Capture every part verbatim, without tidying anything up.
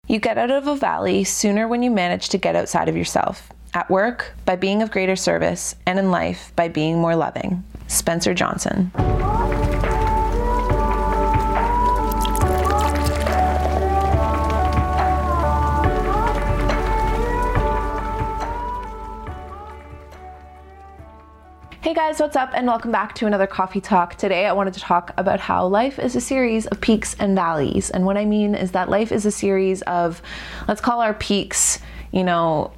You get out of a valley sooner when you manage to get outside of yourself. At work, by being of greater service, and in life, by being more loving. Spencer Johnson. Hey guys, what's up, and welcome back to another Coffee Talk. Today I wanted to talk about how life is a series of peaks and valleys. And what I mean is that life is a series of, let's call our peaks, you know,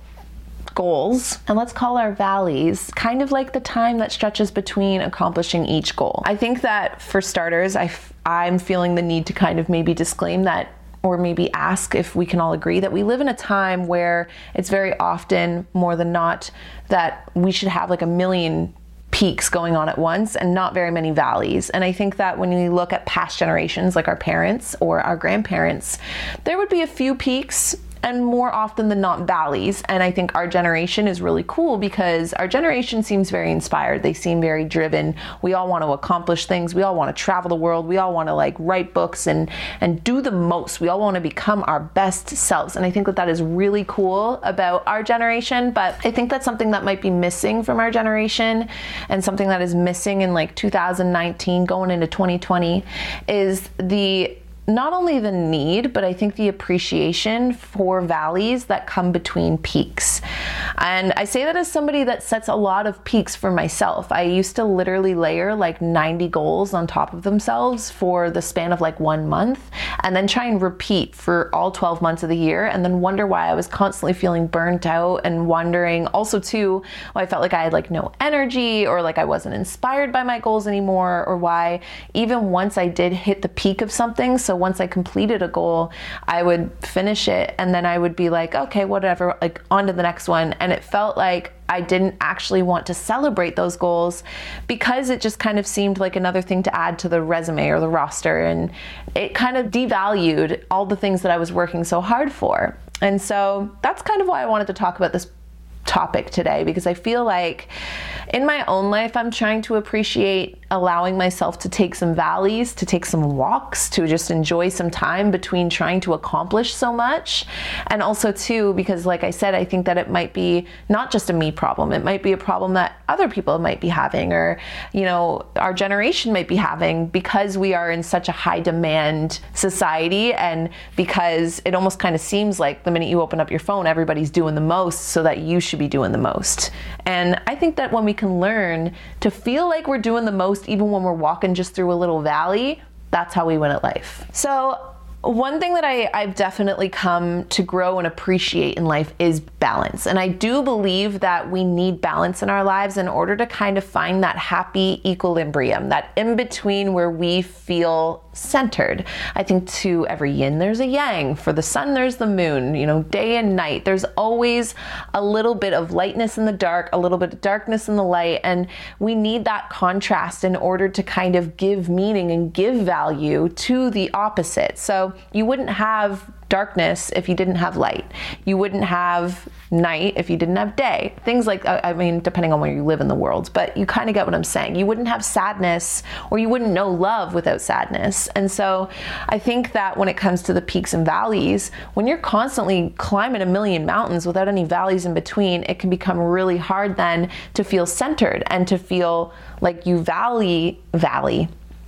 goals, and let's call our valleys kind of like the time that stretches between accomplishing each goal. I think that for starters, I f- I'm feeling the need to kind of maybe disclaim that, or maybe ask if we can all agree that we live in a time where it's very often, more than not, that we should have like a million peaks going on at once and not very many valleys. And I think that when you look at past generations, like our parents or our grandparents, there would be a few peaks and more often than not valleys. And I think our generation is really cool because our generation seems very inspired. They seem very driven. We all want to accomplish things. We all want to travel the world. We all want to like write books and, and do the most. We all want to become our best selves. And I think that that is really cool about our generation. But I think that's something that might be missing from our generation, and something that is missing in like two thousand nineteen going into twenty twenty is the not only the need, but I think the appreciation for valleys that come between peaks. And I say that as somebody that sets a lot of peaks for myself. I used to literally layer like ninety goals on top of themselves for the span of like one month, and then try and repeat for all twelve months of the year, and then wonder why I was constantly feeling burnt out, and wondering also too, why I felt like I had like no energy, or like I wasn't inspired by my goals anymore, or why even once I did hit the peak of something, so once I completed a goal, I would finish it and then I would be like, okay, whatever, like on to the next one. And it felt like I didn't actually want to celebrate those goals because it just kind of seemed like another thing to add to the resume or the roster. And it kind of devalued all the things that I was working so hard for. And so that's kind of why I wanted to talk about this topic today, because I feel like in my own life, I'm trying to appreciate allowing myself to take some valleys, to take some walks, to just enjoy some time between trying to accomplish so much. And also too, because like I said, I think that it might be not just a me problem. It might be a problem that other people might be having, or, you know, our generation might be having, because we are in such a high demand society, and because it almost kind of seems like the minute you open up your phone, everybody's doing the most, so that you should be doing the most. And I think that when we can learn to feel like we're doing the most, even when we're walking just through a little valley, that's how we win at life. So one thing that I, I've definitely come to grow and appreciate in life is balance. And I do believe that we need balance in our lives in order to kind of find that happy equilibrium, that in between where we feel centered. I think to every yin, there's a yang. For the sun, there's the moon, you know, day and night. There's always a little bit of lightness in the dark, a little bit of darkness in the light. And we need that contrast in order to kind of give meaning and give value to the opposite. So you wouldn't have darkness if you didn't have light. You wouldn't have night if you didn't have day. Things like, I mean, depending on where you live in the world, but you kind of get what I'm saying. You wouldn't have sadness, or you wouldn't know love without sadness. And so I think that when it comes to the peaks and valleys, when you're constantly climbing a million mountains without any valleys in between, it can become really hard then to feel centered and to feel like you valley, valley,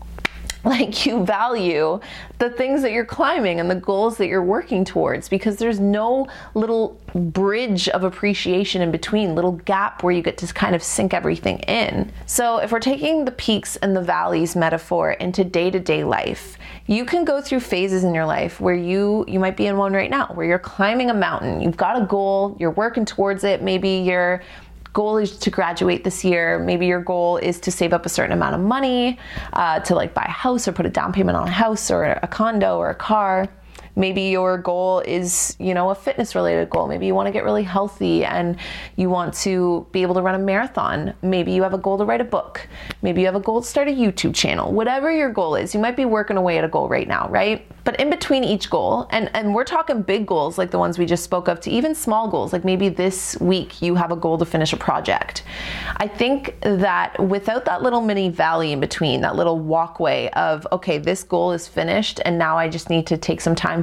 like you value the things that you're climbing and the goals that you're working towards, because there's no little bridge of appreciation in between, little gap where you get to kind of sink everything in. So if we're taking the peaks and the valleys metaphor into day-to-day life, you can go through phases in your life where you you might be in one right now, where you're climbing a mountain. You've got a goal, you're working towards it. Maybe you're goal is to graduate this year. Maybe your goal is to save up a certain amount of money uh, to like buy a house or put a down payment on a house or a condo or a car. Maybe your goal is, you know, a fitness related goal. Maybe you want to get really healthy and you want to be able to run a marathon. Maybe you have a goal to write a book. Maybe you have a goal to start a YouTube channel. Whatever your goal is, you might be working away at a goal right now, right? But in between each goal, and, and we're talking big goals like the ones we just spoke of, to even small goals, like maybe this week you have a goal to finish a project. I think that without that little mini valley in between, that little walkway of, okay, this goal is finished and now I just need to take some time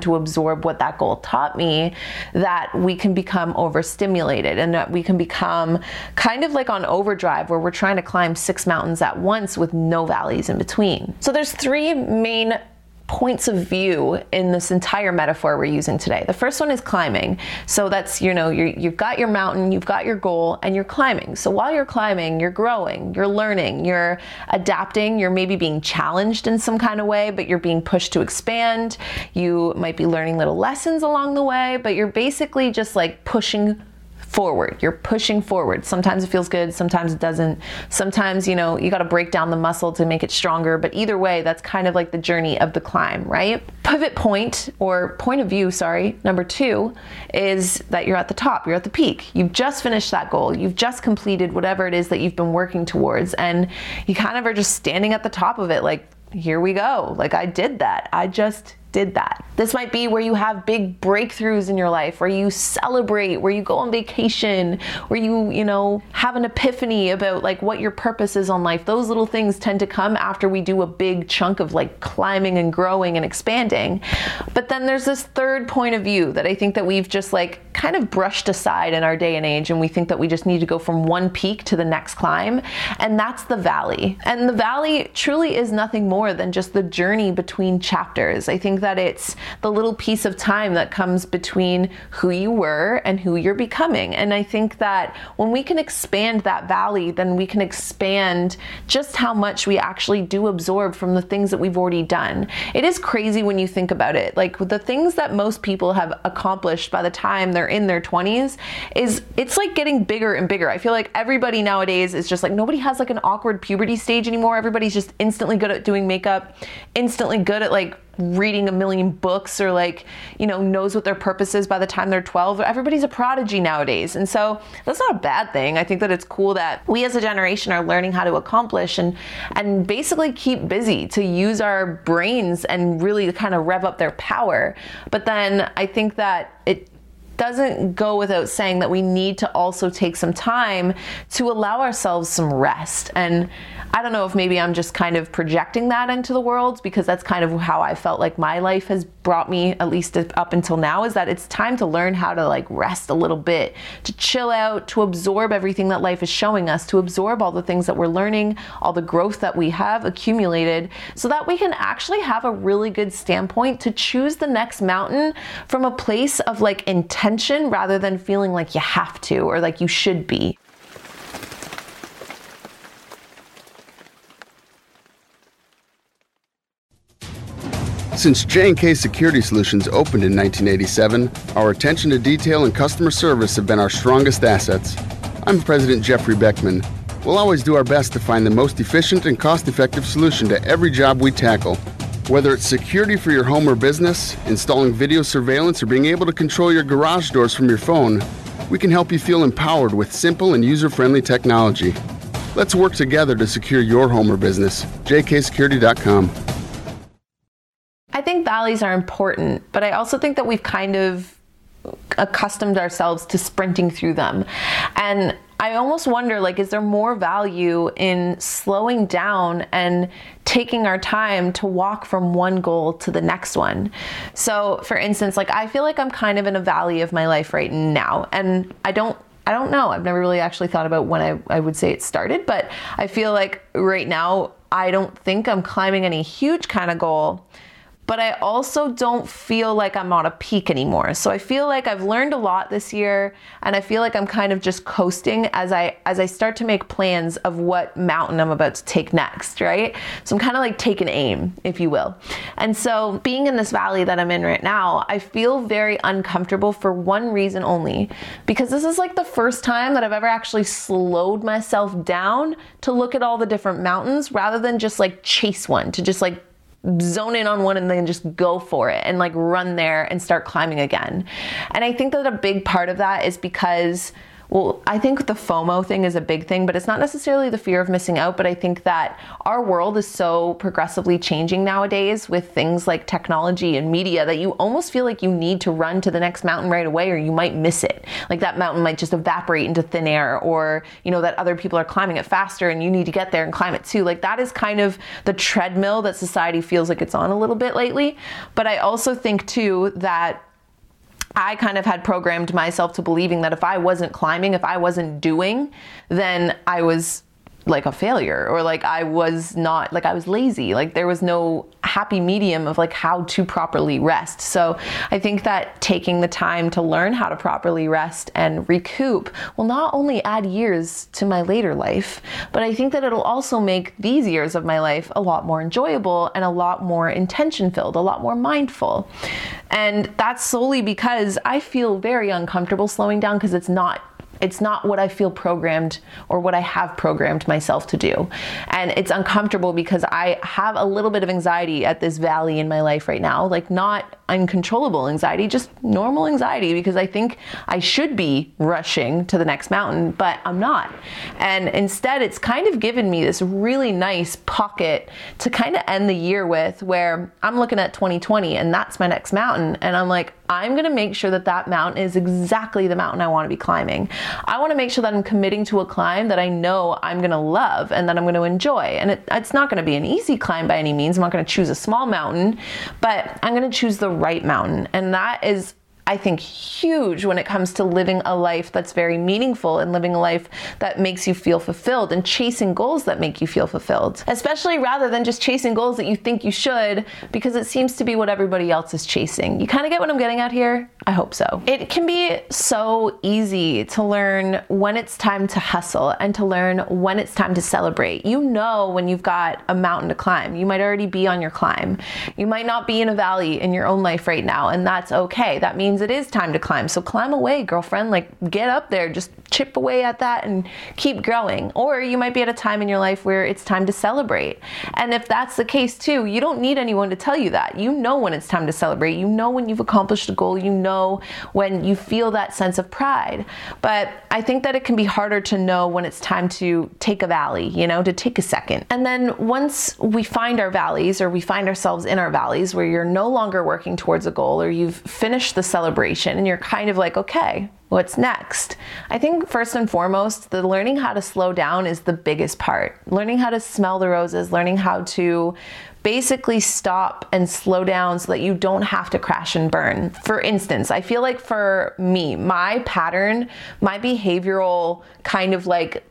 to absorb what that goal taught me, that we can become overstimulated and that we can become kind of like on overdrive where we're trying to climb six mountains at once with no valleys in between. So there's three main points of view in this entire metaphor we're using today. The first one is climbing. So that's, you know, you're, you've got your mountain, you've got your goal, and you're climbing. So while you're climbing, you're growing, you're learning, you're adapting, you're maybe being challenged in some kind of way, but you're being pushed to expand. You might be learning little lessons along the way, but you're basically just like pushing forward. You're pushing forward. Sometimes it feels good, sometimes it doesn't. Sometimes, you know, you got to break down the muscle to make it stronger, but either way, that's kind of like the journey of the climb, right? Pivot point, or point of view, sorry, number two, is that you're at the top, you're at the peak. You've just finished that goal. You've just completed whatever it is that you've been working towards, and you kind of are just standing at the top of it like, here we go. Like, I did that. I just did that. This might be where you have big breakthroughs in your life, where you celebrate, where you go on vacation, where you, you know, have an epiphany about like what your purpose is on life. Those little things tend to come after we do a big chunk of like climbing and growing and expanding. But then there's this third point of view that I think that we've just like kind of brushed aside in our day and age, and we think that we just need to go from one peak to the next climb, and that's the valley. And the valley truly is nothing more than just the journey between chapters. I think that it's the little piece of time that comes between who you were and who you're becoming. And I think that when we can expand that valley, then we can expand just how much we actually do absorb from the things that we've already done. It is crazy when you think about it. Like, the things that most people have accomplished by the time they're in their twenties is, it's like getting bigger and bigger. I feel like everybody nowadays is just like, nobody has like an awkward puberty stage anymore. Everybody's just instantly good at doing makeup, instantly good at like reading a million books, or like, you know, knows what their purpose is by the time they're twelve. Everybody's a prodigy nowadays. And so that's not a bad thing. I think that it's cool that we as a generation are learning how to accomplish and, and basically keep busy, to use our brains and really kind of rev up their power. But then I think that it doesn't go without saying that we need to also take some time to allow ourselves some rest. And I don't know if maybe I'm just kind of projecting that into the world, because that's kind of how I felt like my life has brought me, at least up until now, is that it's time to learn how to like rest a little bit, to chill out, to absorb everything that life is showing us, to absorb all the things that we're learning, all the growth that we have accumulated, so that we can actually have a really good standpoint to choose the next mountain from a place of like intention, rather than feeling like you have to or like you should be. Since J and K Security Solutions opened in nineteen eighty-seven, our attention to detail and customer service have been our strongest assets. I'm President Jeffrey Beckman. We'll always do our best to find the most efficient and cost-effective solution to every job we tackle. Whether it's security for your home or business, installing video surveillance, or being able to control your garage doors from your phone, we can help you feel empowered with simple and user-friendly technology. Let's work together to secure your home or business. j k security dot com. I think valleys are important, but I also think that we've kind of accustomed ourselves to sprinting through them. And I almost wonder, like, is there more value in slowing down and taking our time to walk from one goal to the next one? So for instance, like, I feel like I'm kind of in a valley of my life right now, and I don't I don't know. I've never really actually thought about when I, I would say it started, but I feel like right now, I don't think I'm climbing any huge kind of goal, but I also don't feel like I'm on a peak anymore. So I feel like I've learned a lot this year, and I feel like I'm kind of just coasting as I as I start to make plans of what mountain I'm about to take next, right? So I'm kind of like taking aim, if you will. And so being in this valley that I'm in right now, I feel very uncomfortable for one reason only, because this is like the first time that I've ever actually slowed myself down to look at all the different mountains, rather than just like chase one, to just like zone in on one and then just go for it and like run there and start climbing again. And I think that a big part of that is because well, I think the FOMO thing is a big thing, but it's not necessarily the fear of missing out. But I think that our world is so progressively changing nowadays with things like technology and media that you almost feel like you need to run to the next mountain right away, or you might miss it. Like that mountain might just evaporate into thin air, or, you know, that other people are climbing it faster and you need to get there and climb it too. Like that is kind of the treadmill that society feels like it's on a little bit lately. But I also think too that I kind of had programmed myself to believing that if I wasn't climbing, if I wasn't doing, then I was like a failure, or like I was not, like I was lazy. Like there was no happy medium of like how to properly rest. So I think that taking the time to learn how to properly rest and recoup will not only add years to my later life, but I think that it'll also make these years of my life a lot more enjoyable and a lot more intention filled, a lot more mindful. And that's solely because I feel very uncomfortable slowing down, because it's not It's not what I feel programmed or what I have programmed myself to do. And it's uncomfortable because I have a little bit of anxiety at this valley in my life right now, like not uncontrollable anxiety, just normal anxiety, because I think I should be rushing to the next mountain, but I'm not. And instead, it's kind of given me this really nice pocket to kind of end the year with, where I'm looking at twenty twenty and that's my next mountain. And I'm like, I'm going to make sure that that mountain is exactly the mountain I want to be climbing. I want to make sure that I'm committing to a climb that I know I'm going to love and that I'm going to enjoy. And it, it's not going to be an easy climb by any means. I'm not going to choose a small mountain, but I'm going to choose the right mountain. And that is, I think, huge when it comes to living a life that's very meaningful and living a life that makes you feel fulfilled and chasing goals that make you feel fulfilled, especially rather than just chasing goals that you think you should because it seems to be what everybody else is chasing. You kind of get what I'm getting at here? I hope so. It can be so easy to learn when it's time to hustle and to learn when it's time to celebrate. You know when you've got a mountain to climb. You might already be on your climb. You might not be in a valley in your own life right now, and that's okay. That means it is time to climb. So climb away, girlfriend. Like, get up there, just chip away at that and keep growing. Or you might be at a time in your life where it's time to celebrate. And if that's the case too, you don't need anyone to tell you that. You know when it's time to celebrate. You know when you've accomplished a goal. You know when you feel that sense of pride. But I think that it can be harder to know when it's time to take a valley, you know, to take a second. And then once we find our valleys, or we find ourselves in our valleys where you're no longer working towards a goal, or you've finished the celebration and you're kind of like, okay, what's next? I think first and foremost, the learning how to slow down is the biggest part. Learning how to smell the roses, learning how to basically stop and slow down so that you don't have to crash and burn. For instance, I feel like for me, my pattern, my behavioral kind of like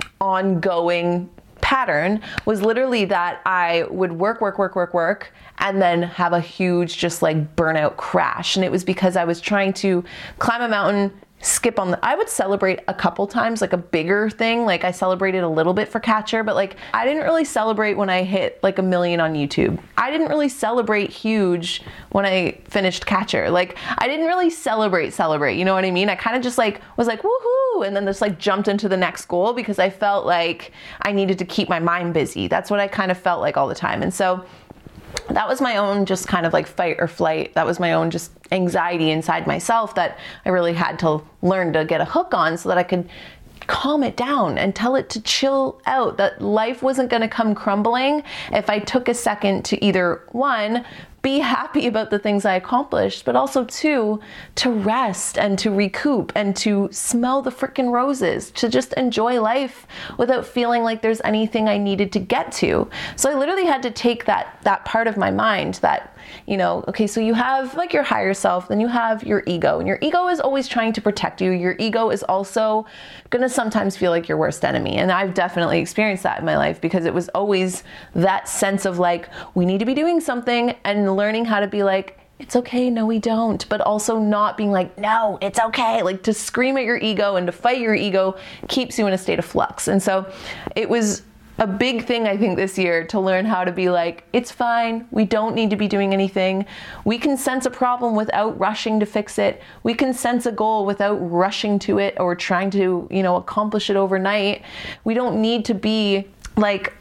ongoing pattern was literally that I would work, work, work, work, work, and then have a huge just like burnout crash. And it was because I was trying to climb a mountain, skip on the, I would celebrate a couple times, like a bigger thing. Like I celebrated a little bit for Catcher, but like I didn't really celebrate when I hit like a million on YouTube. I didn't really celebrate huge when I finished Catcher. Like I didn't really celebrate, celebrate, you know what I mean? I kind of just like was like, woohoo. And then just like jumped into the next goal because I felt like I needed to keep my mind busy. That's what I kind of felt like all the time. And so that was my own just kind of like fight or flight. That was my own just anxiety inside myself that I really had to learn to get a hook on so that I could calm it down and tell it to chill out, that life wasn't going to come crumbling if I took a second to either, one, be happy about the things I accomplished, but also two, to rest and to recoup and to smell the frickin' roses, to just enjoy life without feeling like there's anything I needed to get to. So I literally had to take that that part of my mind that, you know, okay, so you have like your higher self, then you have your ego, and your ego is always trying to protect you. Your ego is also gonna sometimes feel like your worst enemy. And I've definitely experienced that in my life because it was always that sense of like, we need to be doing something, and learning how to be like, it's okay, no we don't, but also not being like, no, it's okay. Like to scream at your ego and to fight your ego keeps you in a state of flux. And so it was a big thing, I think, this year to learn how to be like, it's fine. We don't need to be doing anything. We can sense a problem without rushing to fix it. We can sense a goal without rushing to it or trying to, you know, accomplish it overnight. We don't need to be like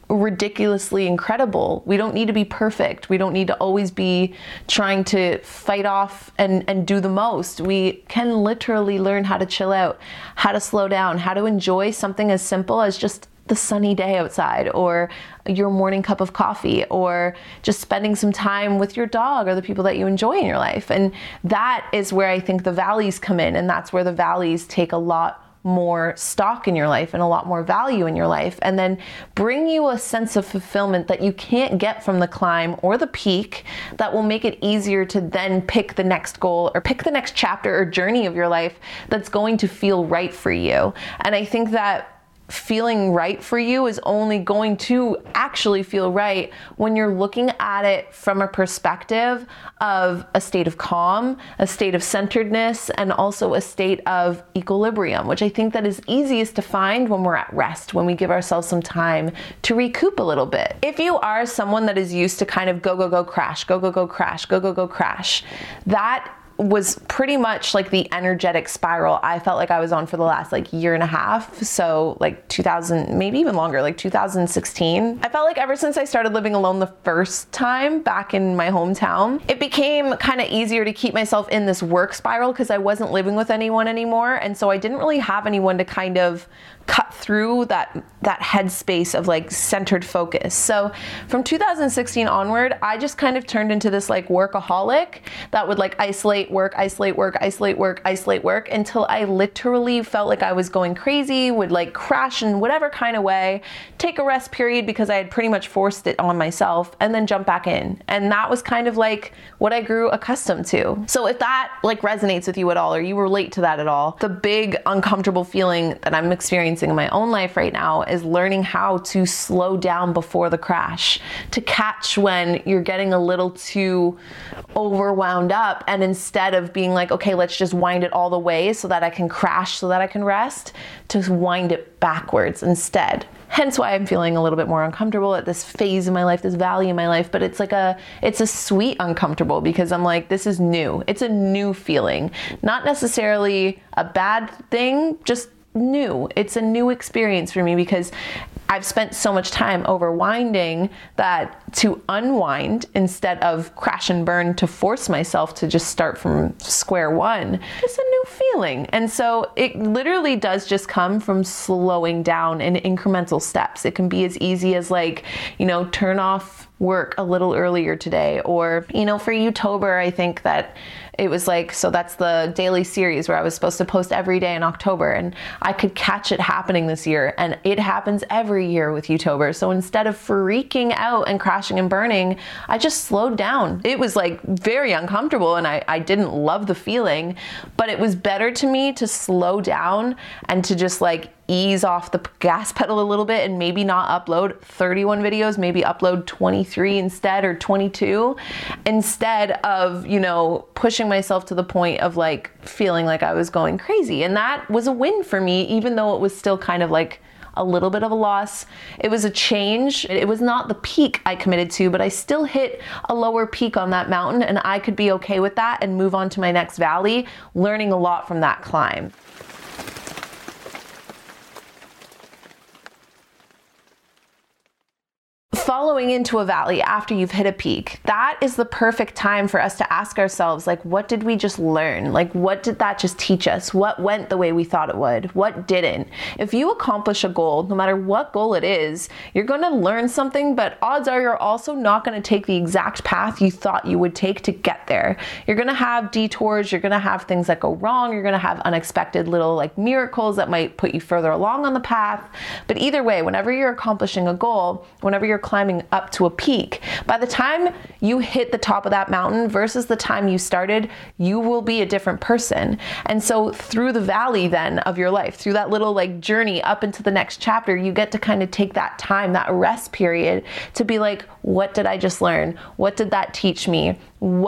ridiculously incredible. We don't need to be perfect. We don't need to always be trying to fight off and, and do the most. We can literally learn how to chill out, how to slow down, how to enjoy something as simple as just the sunny day outside, or your morning cup of coffee, or just spending some time with your dog or the people that you enjoy in your life. And that is where I think the valleys come in, and that's where the valleys take a lot more stock in your life and a lot more value in your life, and then bring you a sense of fulfillment that you can't get from the climb or the peak, that will make it easier to then pick the next goal or pick the next chapter or journey of your life that's going to feel right for you. And I think that feeling right for you is only going to actually feel right when you're looking at it from a perspective of a state of calm, a state of centeredness, and also a state of equilibrium, which I think that is easiest to find when we're at rest, when we give ourselves some time to recoup a little bit. If you are someone that is used to kind of go, go, go, crash, go, go, go, crash, go, go, go, crash, that was pretty much like the energetic spiral I felt like I was on for the last like year and a half. So like two thousand, maybe even longer, like two thousand sixteen. I felt like ever since I started living alone the first time back in my hometown, it became kind of easier to keep myself in this work spiral because I wasn't living with anyone anymore. And so I didn't really have anyone to kind of cut through that that headspace of like centered focus. So from two thousand sixteen onward, I just kind of turned into this like workaholic that would like isolate work, isolate work, isolate work, isolate work until I literally felt like I was going crazy, would like crash in whatever kind of way, take a rest period because I had pretty much forced it on myself, and then jump back in. And that was kind of like what I grew accustomed to. So if that like resonates with you at all, or you relate to that at all, the big uncomfortable feeling that I'm experiencing in my own life right now is learning how to slow down before the crash, to catch when you're getting a little too overwound up, and instead of being like, okay, let's just wind it all the way so that I can crash, so that I can rest, to wind it backwards instead. Hence why I'm feeling a little bit more uncomfortable at this phase in my life, this valley in my life, but it's like a, it's a sweet uncomfortable because I'm like, this is new. It's a new feeling, not necessarily a bad thing, just new. It's a new experience for me because I've spent so much time overwinding that to unwind instead of crash and burn, to force myself to just start from square one, it's a new feeling. And so it literally does just come from slowing down in incremental steps. It can be as easy as like, you know, turn off work a little earlier today, or, you know, for YouTuber, I think that it was like, so that's the daily series where I was supposed to post every day in October, and I could catch it happening this year, and it happens every year with YouTuber. So instead of freaking out and crashing and burning, I just slowed down. It was like very uncomfortable, and I, I didn't love the feeling, but it was better to me to slow down and to just like ease off the gas pedal a little bit and maybe not upload thirty-one videos, maybe upload twenty-three instead, or twenty-two, instead of, you know, pushing myself to the point of like feeling like I was going crazy. And that was a win for me, even though it was still kind of like a little bit of a loss. It was a change. It was not the peak I committed to, but I still hit a lower peak on that mountain, and I could be okay with that and move on to my next valley, learning a lot from that climb. Following into a valley after you've hit a peak, that is the perfect time for us to ask ourselves, like, what did we just learn? Like, what did that just teach us? What went the way we thought it would? What didn't? If you accomplish a goal, no matter what goal it is, you're going to learn something, but odds are you're also not going to take the exact path you thought you would take to get there. You're going to have detours. You're going to have things that go wrong. You're going to have unexpected little like miracles that might put you further along on the path. But either way, whenever you're accomplishing a goal, whenever you're climbing up to a peak, by the time you hit the top of that mountain versus the time you started, you will be a different person. And so through the valley then of your life, through that little like journey up into the next chapter, you get to kind of take that time, that rest period, to be like, what did I just learn? What did that teach me? What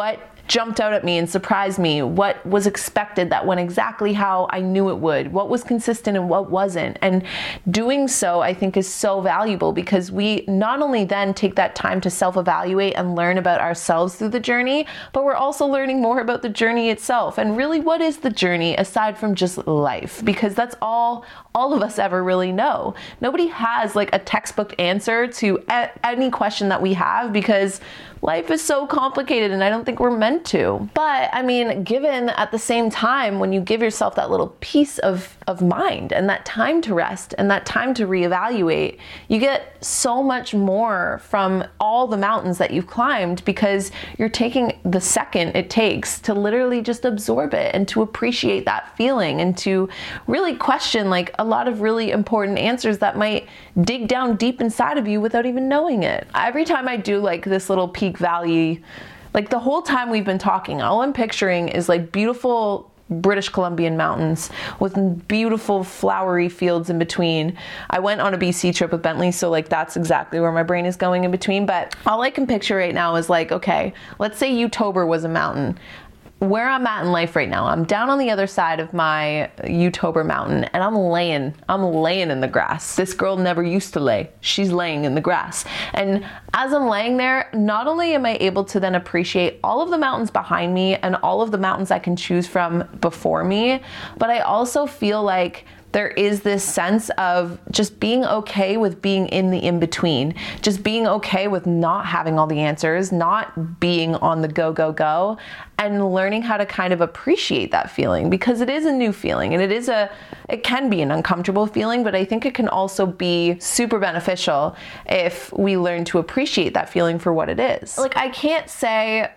jumped out at me and surprised me, what was expected that went exactly how I knew it would, what was consistent and what wasn't. And doing so, I think, is so valuable because we not only then take that time to self-evaluate and learn about ourselves through the journey, but we're also learning more about the journey itself. And really, what is the journey aside from just life? Because that's all all of us ever really know. Nobody has like a textbook answer to a- any question that we have because life is so complicated and I don't think we're meant to. But I mean, given at the same time, when you give yourself that little piece of, of mind and that time to rest and that time to reevaluate, you get so much more from all the mountains that you've climbed because you're taking the second it takes to literally just absorb it and to appreciate that feeling and to really question like a lot of really important answers that might dig down deep inside of you without even knowing it. Every time I do like this little peak valley, like the whole time we've been talking, all I'm picturing is like beautiful British Columbian mountains with beautiful flowery fields in between. I went on a B C trip with Bentley, so like that's exactly where my brain is going in between. But all I can picture right now is like, okay, let's say Utober was a mountain. Where I'm at in life right now, I'm down on the other side of my Utober mountain and I'm laying, I'm laying in the grass. This girl never used to lay. She's laying in the grass. And as I'm laying there, not only am I able to then appreciate all of the mountains behind me and all of the mountains I can choose from before me, but I also feel like there is this sense of just being okay with being in the in-between, just being okay with not having all the answers, not being on the go, go, go, and learning how to kind of appreciate that feeling because it is a new feeling and it is a, it can be an uncomfortable feeling, but I think it can also be super beneficial if we learn to appreciate that feeling for what it is. Like I can't say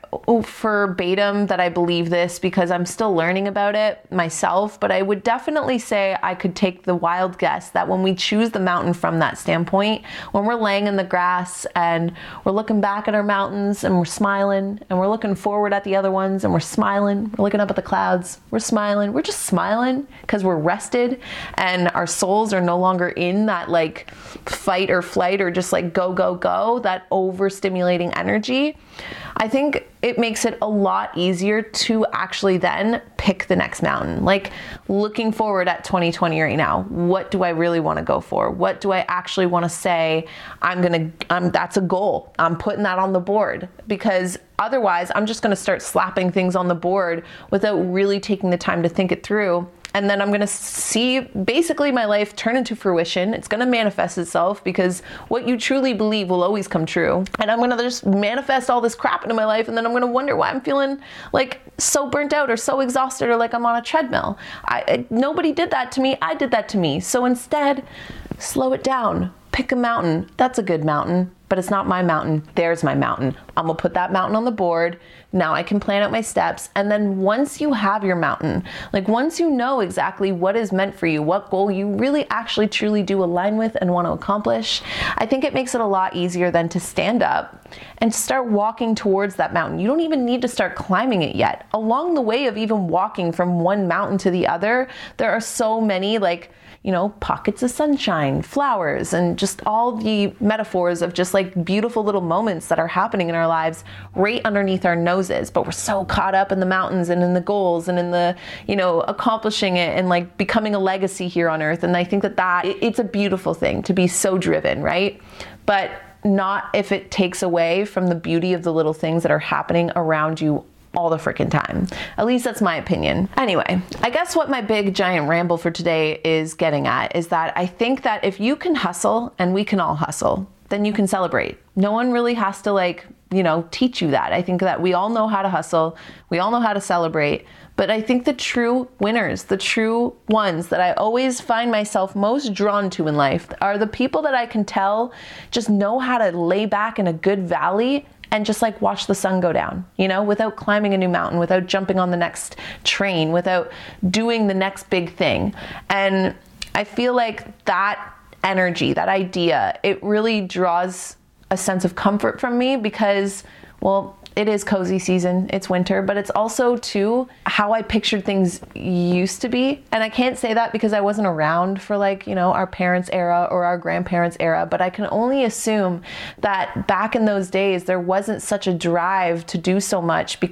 verbatim that I believe this because I'm still learning about it myself, but I would definitely say I could take the wild guess that when we choose the mountain from that standpoint, when we're laying in the grass and we're looking back at our mountains and we're smiling and we're looking forward at the other ones and we're smiling, we're looking up at the clouds, we're smiling, we're just smiling because we're rested and our souls are no longer in that like fight or flight or just like go, go, go, that overstimulating energy. I think it makes it a lot easier to actually then pick the next mountain. Like looking forward at twenty twenty right now, what do I really want to go for? What do I actually want to say? I'm going to, I'm, that's a goal. I'm putting that on the board because otherwise I'm just going to start slapping things on the board without really taking the time to think it through. And then I'm going to see basically my life turn into fruition. It's going to manifest itself because what you truly believe will always come true. And I'm going to just manifest all this crap into my life. And then I'm going to wonder why I'm feeling like so burnt out or so exhausted or like I'm on a treadmill. I, I, nobody did that to me. I did that to me. So instead, slow it down. Pick a mountain. That's a good mountain, but it's not my mountain. There's my mountain. I'm gonna put that mountain on the board. Now I can plan out my steps. And then once you have your mountain, like once you know exactly what is meant for you, what goal you really actually truly do align with and want to accomplish, I think it makes it a lot easier than to stand up and start walking towards that mountain. You don't even need to start climbing it yet. Along the way of even walking from one mountain to the other, there are so many like you know, pockets of sunshine, flowers, and just all the metaphors of just like beautiful little moments that are happening in our lives right underneath our noses. But we're so caught up in the mountains and in the goals and in the, you know, accomplishing it and like becoming a legacy here on earth. And I think that that it's a beautiful thing to be so driven, right? But not if it takes away from the beauty of the little things that are happening around you all the freaking time. At least that's my opinion. Anyway, I guess what my big giant ramble for today is getting at is that I think that if you can hustle, and we can all hustle, then you can celebrate. No one really has to like, you know, teach you that. I think that we all know how to hustle. We all know how to celebrate. But I think the true winners, the true ones that I always find myself most drawn to in life are the people that I can tell just know how to lay back in a good valley and just like watch the sun go down, you know, without climbing a new mountain, without jumping on the next train, without doing the next big thing. And I feel like that energy, that idea, it really draws a sense of comfort from me because, well, it is cozy season, it's winter, but it's also too how I pictured things used to be. And I can't say that because I wasn't around for like, you know, our parents' era or our grandparents' era, but I can only assume that back in those days, there wasn't such a drive to do so much because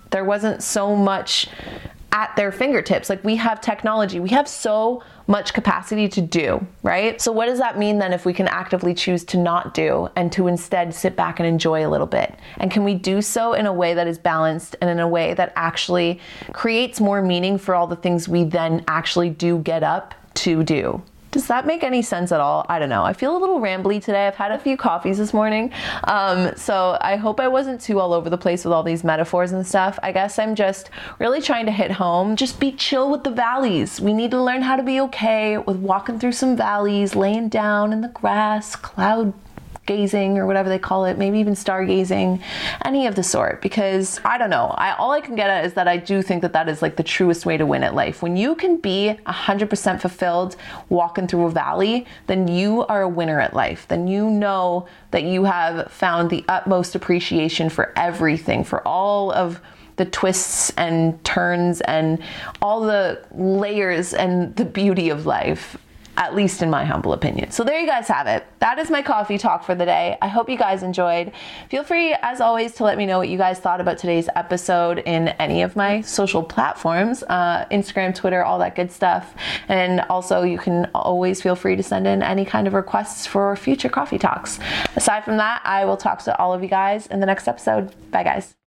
there wasn't so much at their fingertips. Like, we have technology, we have so much capacity to do, right? So what does that mean then if we can actively choose to not do and to instead sit back and enjoy a little bit? And can we do so in a way that is balanced and in a way that actually creates more meaning for all the things we then actually do get up to do? Does that make any sense at all? I don't know. I feel a little rambly today. I've had a few coffees this morning. Um, so I hope I wasn't too all over the place with all these metaphors and stuff. I guess I'm just really trying to hit home. Just be chill with the valleys. We need to learn how to be okay with walking through some valleys, laying down in the grass, cloud gazing or whatever they call it, maybe even stargazing, any of the sort, because I don't know, I all I can get at is that I do think that that is like the truest way to win at life. When you can be one hundred percent fulfilled walking through a valley, then you are a winner at life. Then you know that you have found the utmost appreciation for everything, for all of the twists and turns and all the layers and the beauty of life, at least in my humble opinion. So there you guys have it. That is my coffee talk for the day. I hope you guys enjoyed. Feel free, as always, to let me know what you guys thought about today's episode in any of my social platforms, uh, Instagram, Twitter, all that good stuff. And also, you can always feel free to send in any kind of requests for future coffee talks. Aside from that, I will talk to all of you guys in the next episode. Bye, guys.